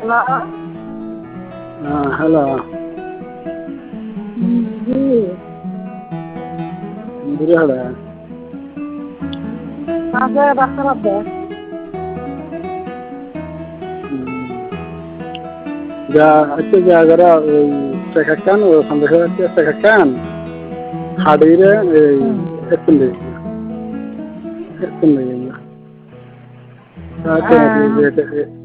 हेलो। हाँ हेलो। जी। बुरा है। कहाँ से बात कर रहे थे? Itu gara-gara sekarang sampai sekarang hadirnya itu nih, itu nih. Saatnya